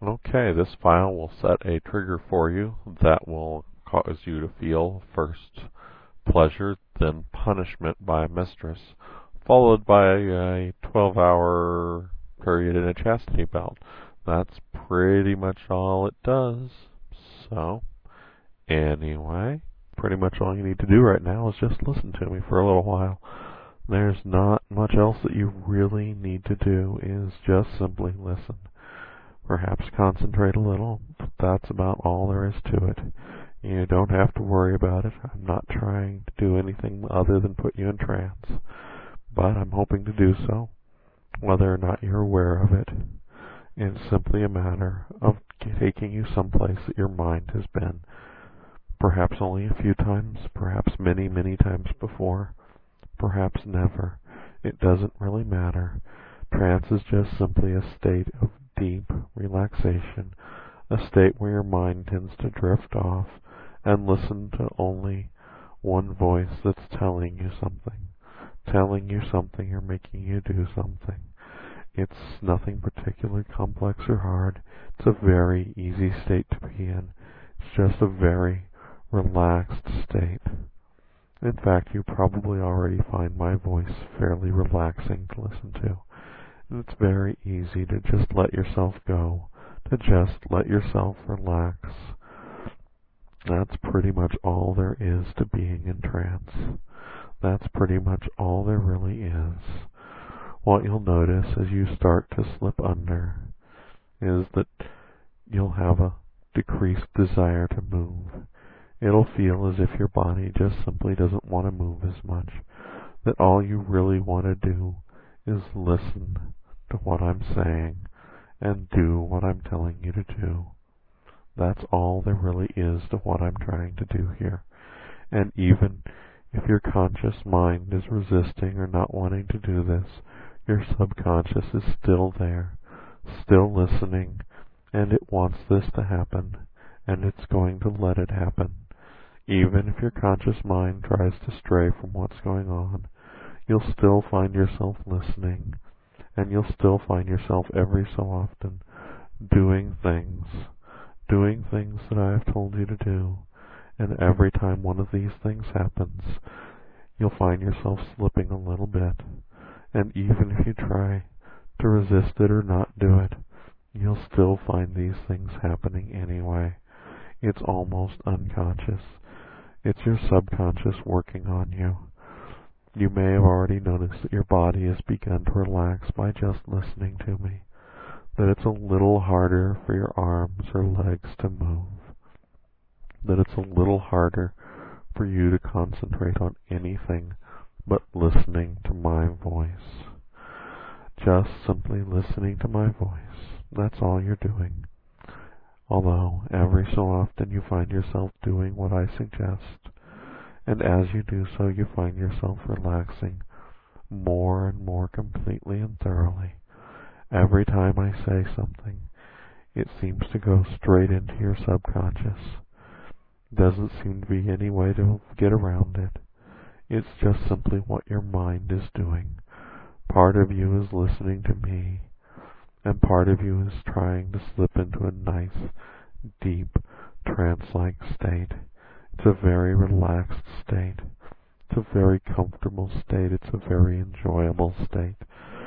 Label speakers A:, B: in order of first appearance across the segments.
A: Okay, this file will set a trigger for you that will cause you to feel first pleasure, then punishment by a mistress, followed by a 12-hour period in a chastity belt. That's pretty much all it does. So, anyway, pretty much all you need to do right now is just listen to me for a little while. There's not much else that you really need to do, is just simply listen. Perhaps concentrate a little, but that's about all there is to it. You don't have to worry about it. I'm not trying to do anything other than put you in trance, but I'm hoping to do so, whether or not you're aware of it. It's simply a matter of taking you someplace that your mind has been, perhaps only a few times, perhaps many, many times before, perhaps never. It doesn't really matter. Trance is just simply a state of deep relaxation, a state where your mind tends to drift off and listen to only one voice that's telling you something or making you do something. It's nothing particularly complex or hard. It's a very easy state to be in. It's just a very relaxed state. In fact, you probably already find my voice fairly relaxing to listen to. And it's very easy to just let yourself go, to just let yourself relax. That's pretty much all there is to being in trance. That's pretty much all there really is. What you'll notice as you start to slip under is that you'll have a decreased desire to move. It'll feel as if your body just simply doesn't want to move as much, that all you really want to do is listen to what I'm saying and do what I'm telling you to do. That's all there really is to what I'm trying to do here. And even if your conscious mind is resisting or not wanting to do this, your subconscious is still there, still listening, and it wants this to happen, and it's going to let it happen. Even if your conscious mind tries to stray from what's going on, you'll still find yourself listening, and you'll still find yourself every so often doing things that I have told you to do. And every time one of these things happens, you'll find yourself slipping a little bit. And even if you try to resist it or not do it, you'll still find these things happening anyway. It's almost unconscious. It's your subconscious working on you. You may have already noticed that your body has begun to relax by just listening to me, that it's a little harder for your arms or legs to move, that it's a little harder for you to concentrate on anything but listening to my voice. Just simply listening to my voice. That's all you're doing. Although every so often you find yourself doing what I suggest, and as you do so you find yourself relaxing more and more completely and thoroughly. Every time I say something, it seems to go straight into your subconscious. Doesn't seem to be any way to get around it. It's just simply what your mind is doing. Part of you is listening to me, and part of you is trying to slip into a nice, deep, trance-like state. It's a very relaxed state. It's a very comfortable state. It's a very enjoyable state.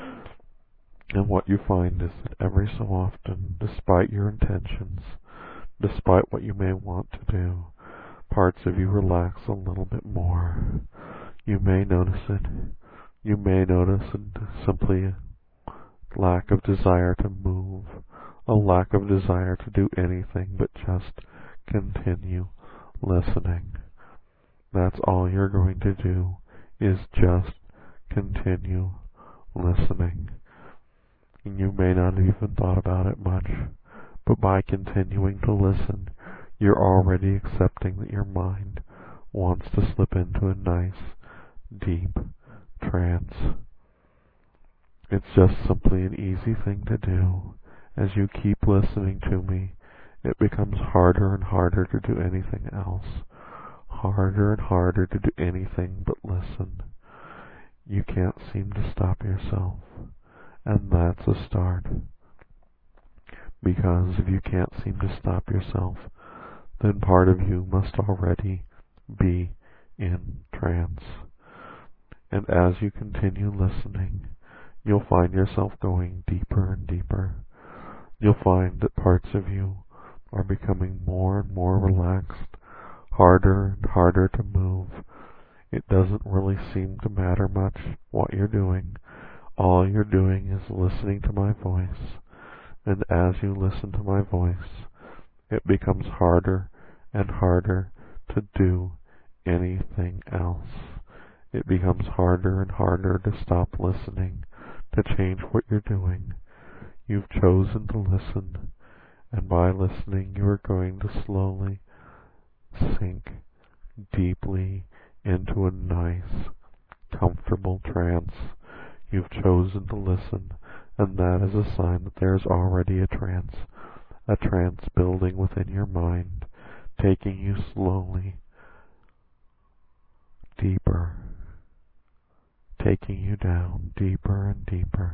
A: And what you find is that every so often, despite your intentions, despite what you may want to do, parts of you relax a little bit more. You may notice it. You may notice simply a lack of desire to move, a lack of desire to do anything but just continue listening. That's all you're going to do, is just continue listening. And you may not have even thought about it much, but by continuing to listen, you're already accepting that your mind wants to slip into a nice, deep trance. It's just simply an easy thing to do. As you keep listening to me, it becomes harder and harder to do anything else. Harder and harder to do anything but listen. You can't seem to stop yourself. And that's a start. Because if you can't seem to stop yourself, then part of you must already be in trance. And as you continue listening, you'll find yourself going deeper and deeper. You'll find that parts of you are becoming more and more relaxed, harder and harder to move. It doesn't really seem to matter much what you're doing. All you're doing is listening to my voice. And as you listen to my voice, it becomes harder and harder to do anything else. It becomes harder and harder to stop listening, to change what you're doing. You've chosen to listen, and by listening you are going to slowly sink deeply into a nice, comfortable trance. You've chosen to listen, and that is a sign that there is already a trance building within your mind, taking you slowly deeper, taking you down deeper and deeper.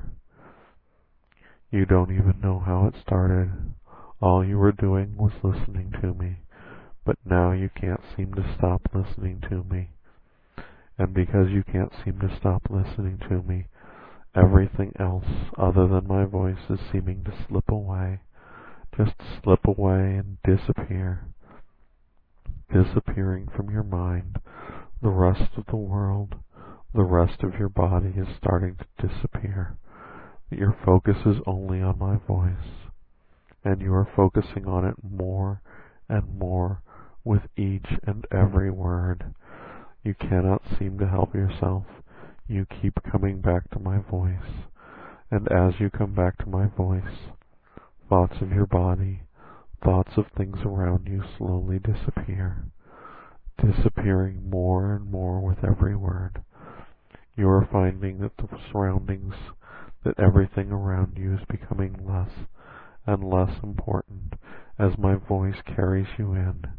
A: You don't even know how it started. All you were doing was listening to me, but now you can't seem to stop listening to me. And because you can't seem to stop listening to me, everything else other than my voice is seeming to slip away, just slip away and disappear, disappearing from your mind. The rest of the world, the rest of your body is starting to disappear. Your focus is only on my voice, and you are focusing on it more and more with each and every word. You cannot seem to help yourself. You keep coming back to my voice, and as you come back to my voice, thoughts of your body, thoughts of things around you slowly disappear, disappearing more and more with every word. You are finding that the surroundings, that everything around you is becoming less and less important as my voice carries you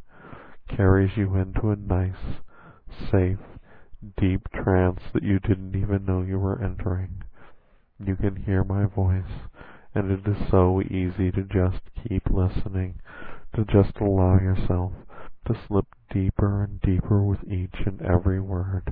A: into a nice, safe, deep trance that you didn't even know you were entering. You can hear my voice, and it is so easy to just keep listening, to just allow yourself to slip deeper and deeper with each and every word.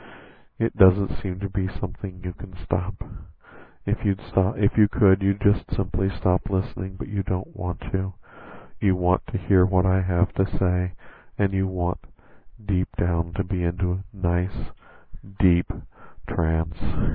A: It doesn't seem to be something you can stop. If you could, you'd just simply stop listening, but you don't want to. You want to hear what I have to say, and you want deep down to be into a nice, deep trance.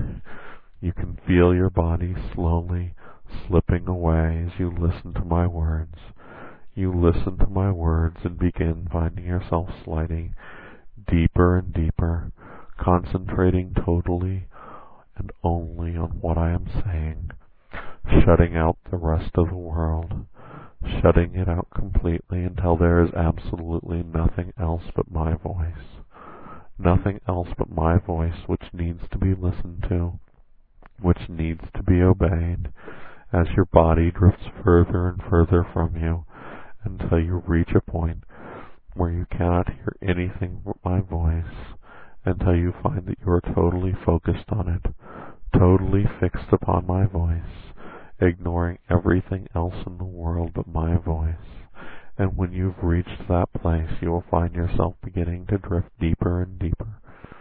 A: You can feel your body slowly slipping away as you listen to my words. You listen to my words and begin finding yourself sliding deeper and deeper, concentrating totally and only on what I am saying, shutting out the rest of the world, shutting it out completely until there is absolutely nothing else but my voice. Nothing else but my voice which needs to be listened to, which needs to be obeyed as your body drifts further and further from you until you reach a point where you cannot hear anything but my voice, until you find that you are totally focused on it, totally fixed upon my voice, ignoring everything else in the world but my voice. And when you've reached that place, you will find yourself beginning to drift deeper and deeper,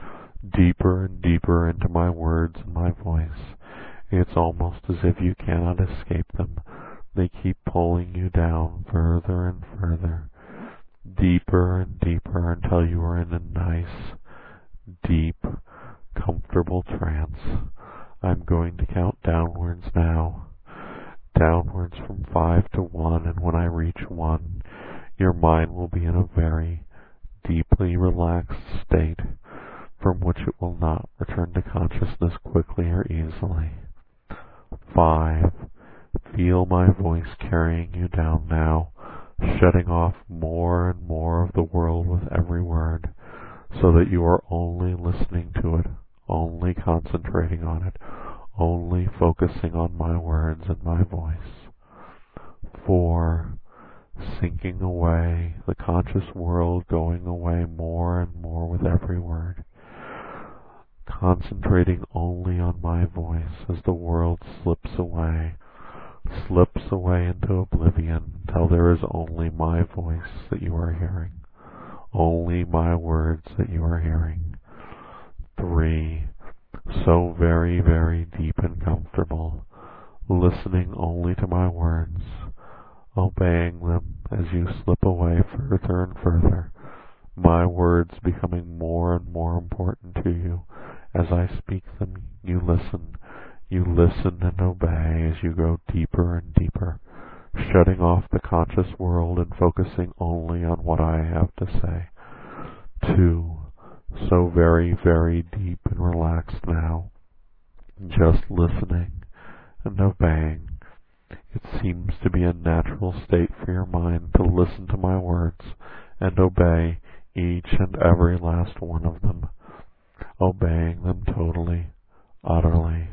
A: deeper and deeper into my words and my voice. It's almost as if you cannot escape them. They keep pulling you down further and further, deeper and deeper, until you are in a nice, deep, comfortable trance. I'm going to count downwards now. Downwards from 5 to 1, and when I reach 1, your mind will be in a very deeply relaxed state from which it will not return to consciousness quickly or easily. 5. Feel my voice carrying you down now, shutting off more and more of the world with every word, so that you are only listening to it, only concentrating on it, only focusing on my words and my voice. 4. Sinking away, the conscious world going away more and more with every word, concentrating only on my voice as the world slips away, slips away into oblivion till there is only my voice that you are hearing, only my words that you are hearing. 3. So very, very deep and comfortable, listening only to my words, obeying them as you slip away further and further, my words becoming more and more important to you. As I speak them, you listen and obey as you go deeper and deeper, shutting off the conscious world and focusing only on what I have to say. 2. So very, very deep and relaxed now, just listening and obeying. It seems to be a natural state for your mind to listen to my words and obey each and every last one of them, obeying them totally, utterly.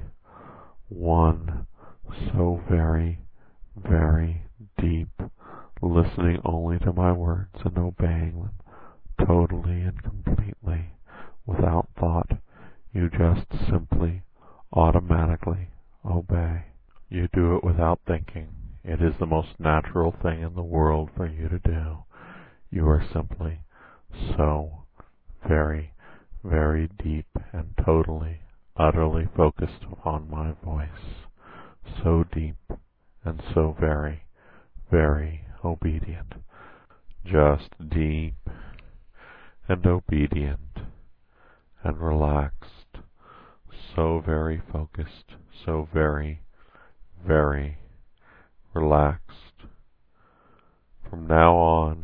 A: 1. So very, very deep, listening only to my words and obeying them totally and completely, without thought. You just simply, automatically obey. You do it without thinking. It is the most natural thing in the world for you to do. You are simply so very, very deep and totally, utterly focused upon my voice. So deep and so very, very obedient. Just deep and obedient and relaxed. So very focused. So very, very relaxed. From now on,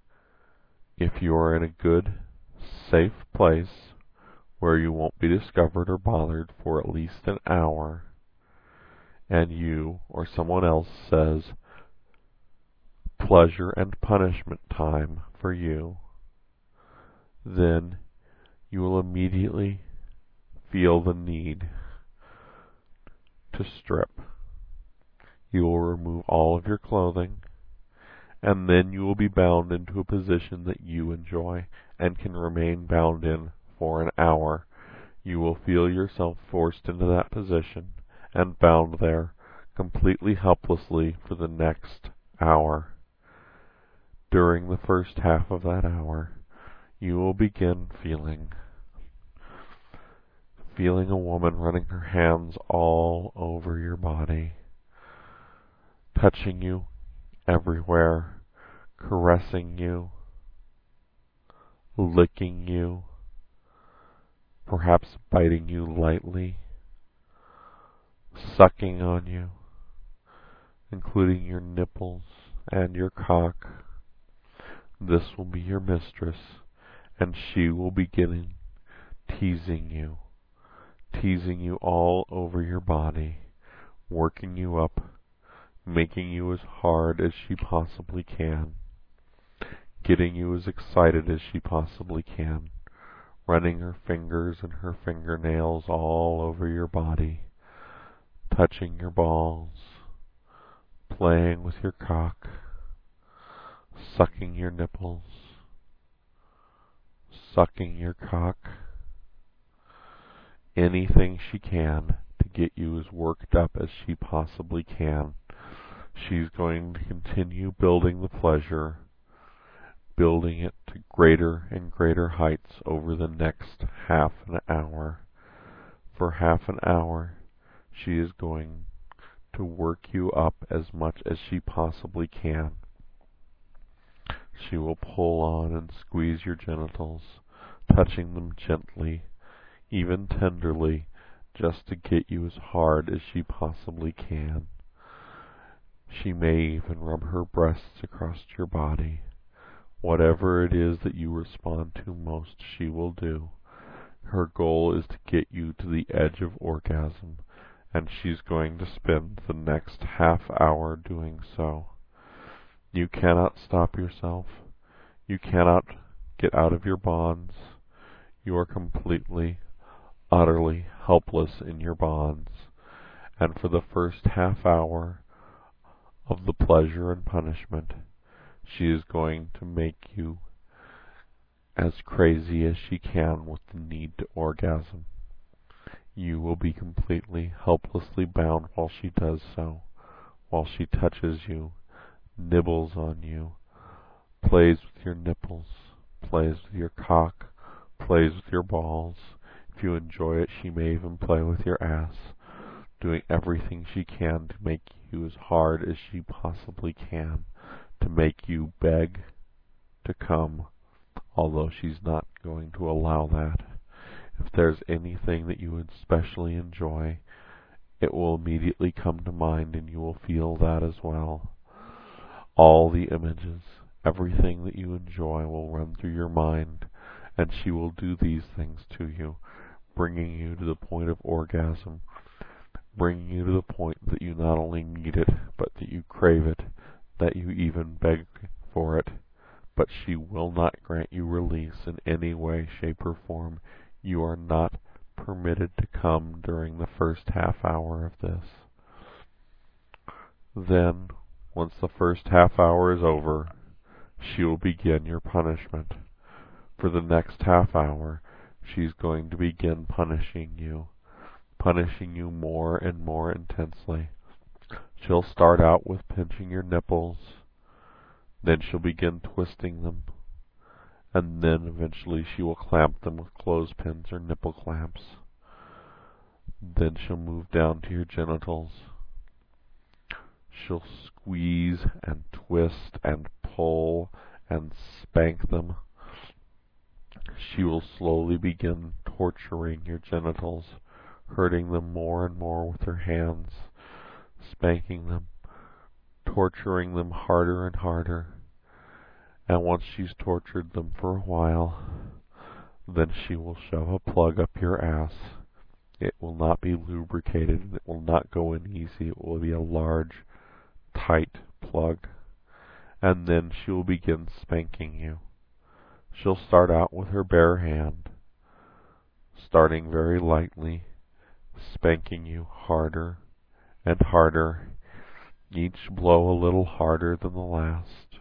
A: if you are in a good, safe place where you won't be discovered or bothered for at least an hour, and you or someone else says pleasure and punishment time for you, then you will immediately feel the need to strip. You will remove all of your clothing, and then you will be bound into a position that you enjoy and can remain bound in for an hour. You will feel yourself forced into that position and bound there completely helplessly for the next hour. During the first half of that hour, you will begin feeling a woman running her hands all over your body, touching you everywhere, caressing you, licking you, perhaps biting you lightly, sucking on you, including your nipples and your cock. This will be your mistress, and she will begin teasing you all over your body, working you up, making you as hard as she possibly can, getting you as excited as she possibly can, running her fingers and her fingernails all over your body, touching your balls, playing with your cock, sucking your nipples, sucking your cock, anything she can to get you as worked up as she possibly can. She's going to continue building the pleasure, building it to greater and greater heights over the next half an hour. For half an hour, she is going to work you up as much as she possibly can. She will pull on and squeeze your genitals, touching them gently, even tenderly, just to get you as hard as she possibly can. She may even rub her breasts across your body. Whatever it is that you respond to most, she will do. Her goal is to get you to the edge of orgasm, and she's going to spend the next half hour doing so. You cannot stop yourself. You cannot get out of your bonds. You are completely, utterly helpless in your bonds. And for the first half hour of the pleasure and punishment, she is going to make you as crazy as she can with the need to orgasm. You will be completely, helplessly bound while she does so, while she touches you, nibbles on you, plays with your nipples, plays with your cock, plays with your balls. If you enjoy it, she may even play with your ass, doing everything she can to make you as hard as she possibly can, to make you beg to come, although she's not going to allow that. If there's anything that you would especially enjoy, it will immediately come to mind and you will feel that as well. All the images, everything that you enjoy will run through your mind, and she will do these things to you, bringing you to the point of orgasm, bringing you to the point that you not only need it, but that you crave it, that you even beg for it. But she will not grant you release in any way, shape, or form. You are not permitted to come during the first half hour of this. Then, once the first half hour is over, she will begin your punishment. For the next half hour, she's going to begin punishing you more and more intensely. She'll start out with pinching your nipples, then she'll begin twisting them, and then eventually she will clamp them with clothespins or nipple clamps. Then she'll move down to your genitals. She'll squeeze and twist and pull and spank them. She will slowly begin torturing your genitals, hurting them more and more with her hands, spanking them, torturing them harder and harder. And once she's tortured them for a while, then she will shove a plug up your ass. It will not be lubricated, and it will not go in easy. It will be a large, tight plug. And then she will begin spanking you. She'll start out with her bare hand, starting very lightly, spanking you harder and harder, each blow a little harder than the last.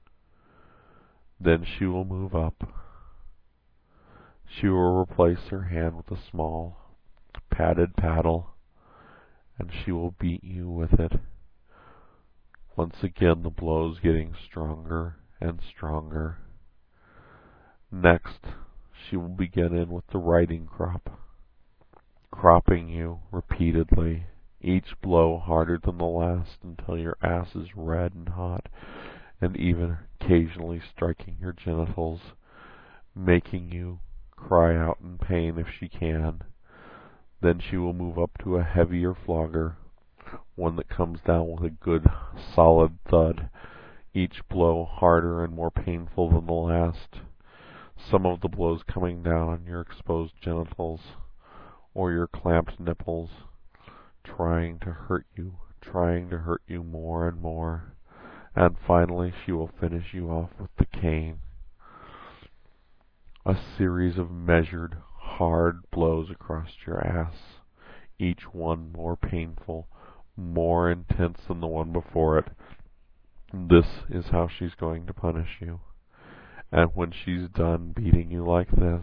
A: Then she will move up. She will replace her hand with a small, padded paddle, and she will beat you with it. Once again, the blows getting stronger and stronger. Next, she will begin in with the riding crop, cropping you repeatedly, each blow harder than the last until your ass is red and hot, and even occasionally striking your genitals, making you cry out in pain if she can. Then she will move up to a heavier flogger, one that comes down with a good solid thud, each blow harder and more painful than the last. Some of the blows coming down on your exposed genitals or your clamped nipples, trying to hurt you more and more. And finally she will finish you off with the cane. A series of measured, hard blows across your ass, each one more painful, more intense than the one before it. This is how she's going to punish you. And when she's done beating you like this,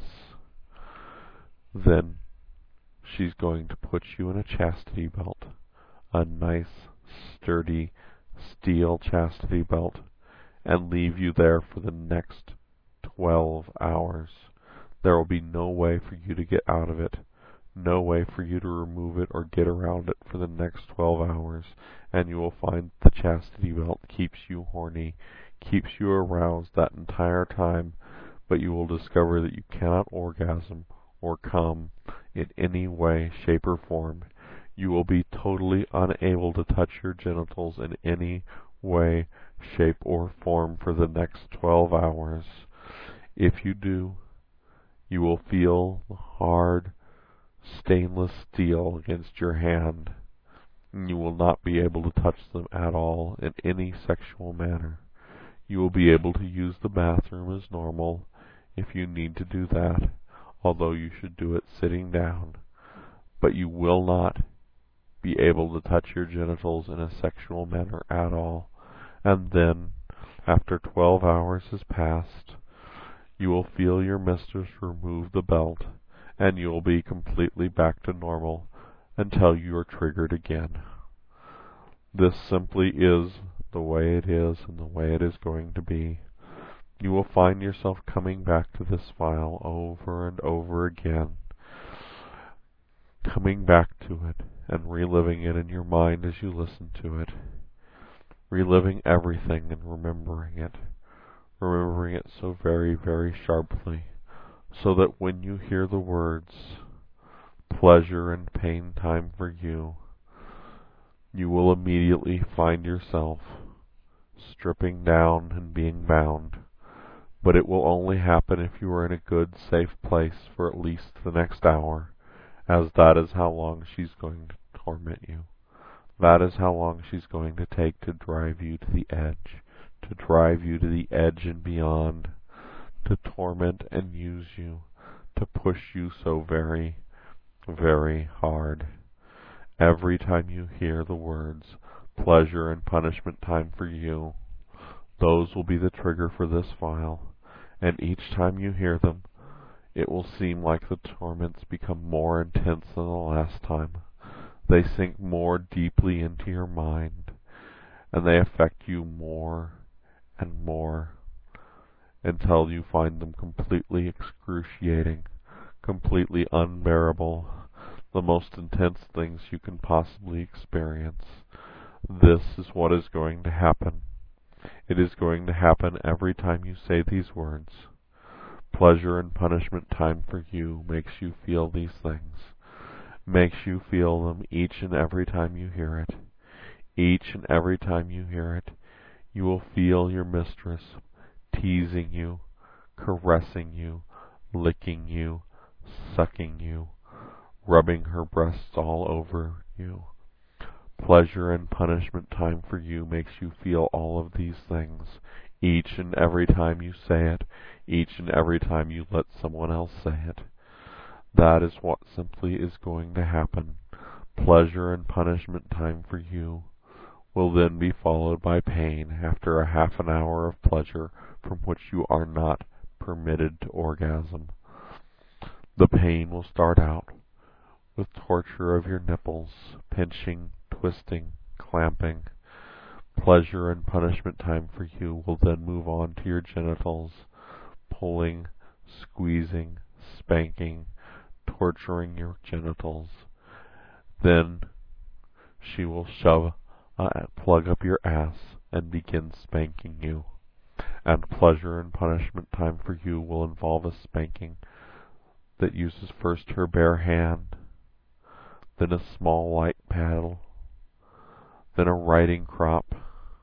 A: then she's going to put you in a chastity belt, a nice, sturdy, steel chastity belt, and leave you there for the next 12 hours. There will be no way for you to get out of it, no way for you to remove it or get around it for the next 12 hours, and you will find the chastity belt keeps you horny, keeps you aroused that entire time, but you will discover that you cannot orgasm or come in any way, shape, or form. You will be totally unable to touch your genitals in any way, shape, or form for the next 12 hours. If you do, you will feel the hard, stainless steel against your hand, and you will not be able to touch them at all in any sexual manner. You will be able to use the bathroom as normal if you need to do that, although you should do it sitting down, but you will not be able to touch your genitals in a sexual manner at all. And then, after 12 hours has passed, you will feel your mistress remove the belt, and you will be completely back to normal until you are triggered again. This simply is the way it is and the way it is going to be. You will find yourself coming back to this file over and over again, coming back to it and reliving it in your mind as you listen to it, reliving everything and remembering it so very, very sharply, so that when you hear the words pleasure and pain time for you, you will immediately find yourself stripping down and being bound. But it will only happen if you are in a good, safe place for at least the next hour, as that is how long she's going to torment you. That is how long she's going to take to drive you to the edge, and beyond, to torment and use you, to push you so very, very hard. Every time you hear the words pleasure and punishment time for you, those will be the trigger for this file, and each time you hear them, it will seem like the torments become more intense than the last time. They sink more deeply into your mind, and they affect you more and more, until you find them completely excruciating, completely unbearable, the most intense things you can possibly experience. This is what is going to happen. It is going to happen every time you say these words. Pleasure and punishment time for you makes you feel these things, makes you feel them each and every time you hear it. Each and every time you hear it, you will feel your mistress teasing you, caressing you, licking you, sucking you, rubbing her breasts all over you. Pleasure and punishment time for you makes you feel all of these things each and every time you say it, each and every time you let someone else say it. That is what simply is going to happen. Pleasure and punishment time for you will then be followed by pain after a half an hour of pleasure from which you are not permitted to orgasm. The pain will start out with torture of your nipples, pinching, twisting, clamping. Pleasure and punishment time for you will then move on to your genitals, pulling, squeezing, spanking, torturing your genitals. Then she will plug up your ass and begin spanking you. And pleasure and punishment time for you will involve a spanking that uses first her bare hand, then a small light paddle, then a riding crop,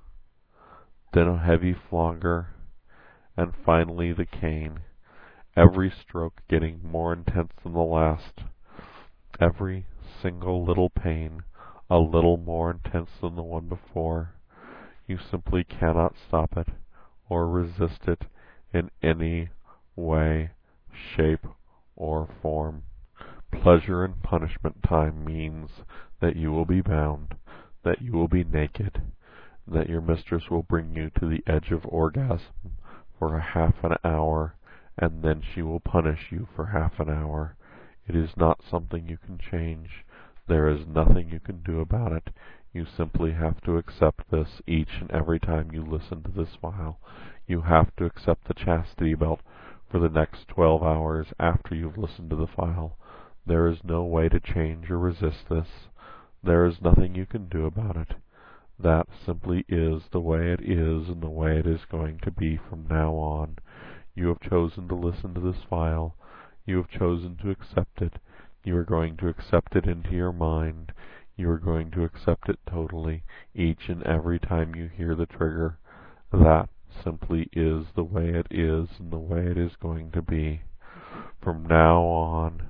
A: then a heavy flogger, and finally the cane, every stroke getting more intense than the last, every single little pain a little more intense than the one before. You simply cannot stop it or resist it in any way, shape, or form. Pleasure and punishment time means that you will be bound, that you will be naked, that your mistress will bring you to the edge of orgasm for a half an hour, and then she will punish you for half an hour. It is not something you can change. There is nothing you can do about it. You simply have to accept this each and every time you listen to this file. You have to accept the chastity belt for the next 12 hours after you've listened to the file. There is no way to change or resist this. There is nothing you can do about it. That simply is the way it is and the way it is going to be from now on. You have chosen to listen to this file. You have chosen to accept it. You are going to accept it into your mind. You are going to accept it totally each and every time you hear the trigger. That simply is the way it is and the way it is going to be. From now on,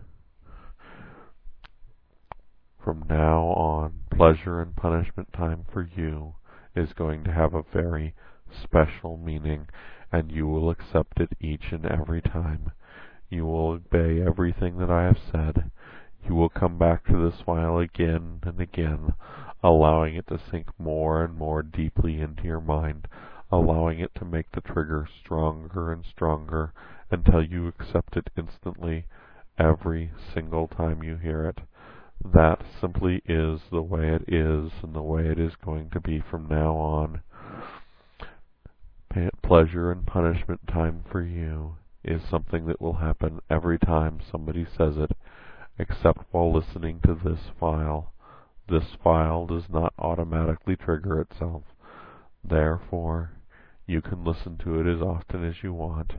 A: pleasure and punishment time for you is going to have a very special meaning, and you will accept it each and every time. You will obey everything that I have said. You will come back to this file again and again, allowing it to sink more and more deeply into your mind, allowing it to make the trigger stronger and stronger until you accept it instantly every single time you hear it. That simply is the way it is and the way it is going to be from now on. Pleasure and punishment time for you is something that will happen every time somebody says it, except while listening to this file. This file does not automatically trigger itself. Therefore, you can listen to it as often as you want,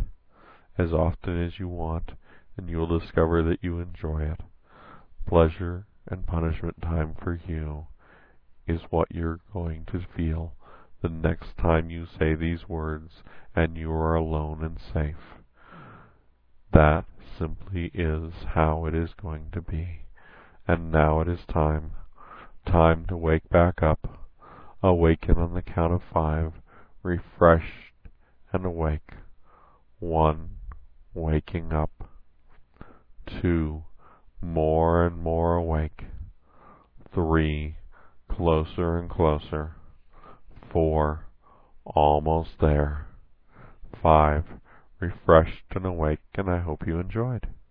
A: and you will discover that you enjoy it. Pleasure and punishment time for you is what you're going to feel the next time you say these words and you are alone and safe. That simply is how it is going to be. And now it is time to wake back up, awaken on the count of 5, refreshed and awake. 1, waking up. 2, more and more awake. 3, closer and closer. 4, almost there. 5, refreshed and awake, and I hope you enjoyed.